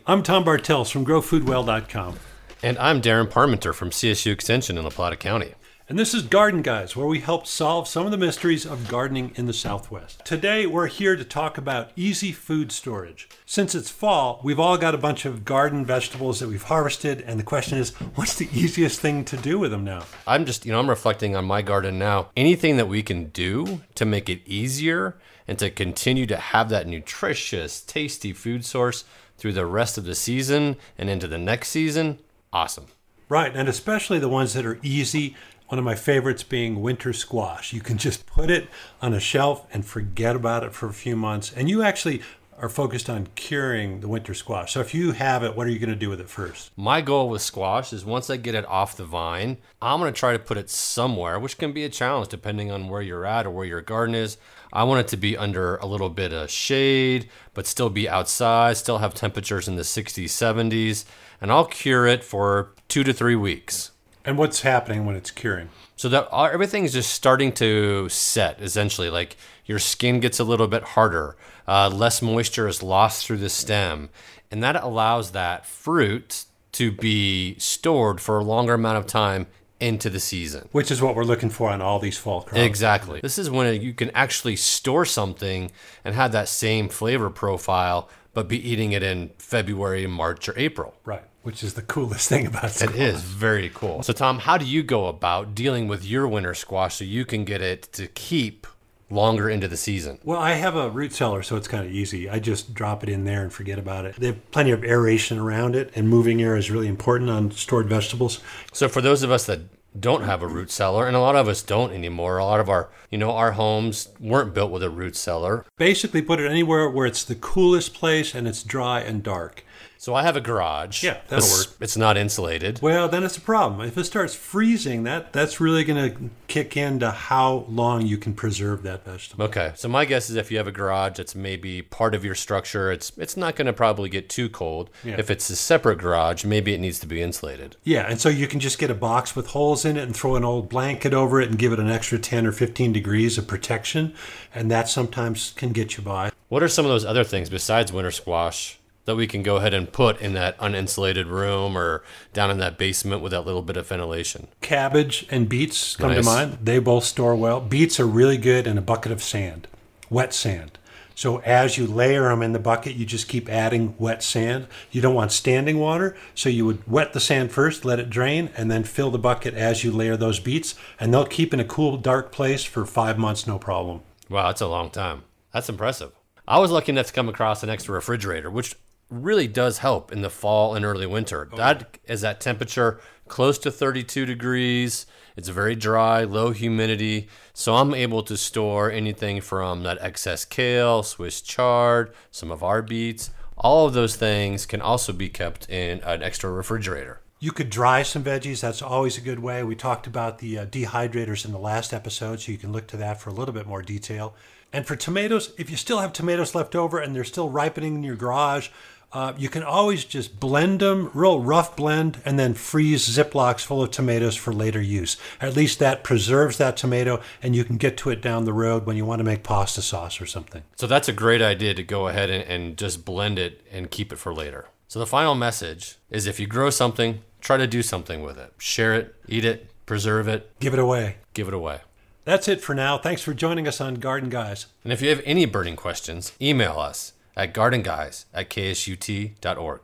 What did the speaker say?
I'm Tom Bartels from GrowFoodWell.com. And I'm Darren Parmenter from CSU Extension in La Plata County. And this is Garden Guys, where we help solve some of the mysteries of gardening in the Southwest. Today, we're here to talk about easy food storage. Since it's fall, we've all got a bunch of garden vegetables that we've harvested, and the question is, what's the easiest thing to do with them now? I'm reflecting on my garden now. Anything that we can do to make it easier and to continue to have that nutritious, tasty food source through the rest of the season and into the next season, awesome. Right, and especially the ones that are easy. One of my favorites being winter squash. You can just put it on a shelf and forget about it for a few months. And you actually are focused on curing the winter squash. So if you have it, what are you going to do with it first? My goal with squash is once I get it off the vine, I'm going to try to put it somewhere, which can be a challenge depending on where you're at or where your garden is. I want it to be under a little bit of shade, but still be outside, still have temperatures in the 60s, 70s, and I'll cure it for 2 to 3 weeks. And what's happening when it's curing? So that everything is just starting to set, essentially. Like your skin gets a little bit harder, less moisture is lost through the stem, and that allows that fruit to be stored for a longer amount of time into the season. Which is what we're looking for on all these fall crops. Exactly. This is when you can actually store something and have that same flavor profile, but be eating it in February, March, or April. Right. Which is the coolest thing about squash. It is very cool. So, Tom, how do you go about dealing with your winter squash so you can get it to keep longer into the season? Well, I have a root cellar, so it's kind of easy. I just drop it in there and forget about it. They have plenty of aeration around it, and moving air is really important on stored vegetables. So for those of us that don't have a root cellar, and a lot of us don't anymore, a lot of our homes weren't built with a root cellar. Basically put it anywhere where it's the coolest place and it's dry and dark. So I have a garage. Yeah, that'll work. It's not insulated. Well, then it's a problem. If it starts freezing, that's really going to kick into how long you can preserve that vegetable. Okay, so my guess is if you have a garage that's maybe part of your structure, it's not going to probably get too cold. Yeah. If it's a separate garage, maybe it needs to be insulated. Yeah, and so you can just get a box with holes in it and throw an old blanket over it and give it an extra 10 or 15 degrees of protection, and that sometimes can get you by. What are some of those other things besides winter squash that we can go ahead and put in that uninsulated room or down in that basement with that little bit of ventilation? Cabbage and beets come Nice. to mind. They both store well. Beets are really good in a bucket of sand, wet sand. So as you layer them in the bucket, you just keep adding wet sand. You don't want standing water, so you would wet the sand first, let it drain, and then fill the bucket as you layer those beets, and they'll keep in a cool, dark place for 5 months, no problem. Wow, that's a long time. That's impressive. I was lucky enough to come across an extra refrigerator, which really does help in the fall and early winter. That is at temperature close to 32 degrees. It's very dry, low humidity. So I'm able to store anything from that excess kale, Swiss chard, some of our beets. All of those things can also be kept in an extra refrigerator. You could dry some veggies. That's always a good way. We talked about the dehydrators in the last episode, so you can look to that for a little bit more detail. And for tomatoes, if you still have tomatoes left over and they're still ripening in your garage, you can always just blend them, real rough blend, and then freeze Ziplocs full of tomatoes for later use. At least that preserves that tomato, and you can get to it down the road when you want to make pasta sauce or something. So that's a great idea to go ahead and just blend it and keep it for later. So the final message is if you grow something, try to do something with it. Share it, eat it, preserve it. Give it away. Give it away. That's it for now. Thanks for joining us on Garden Guys. And if you have any burning questions, email us at gardenguys@ksut.org.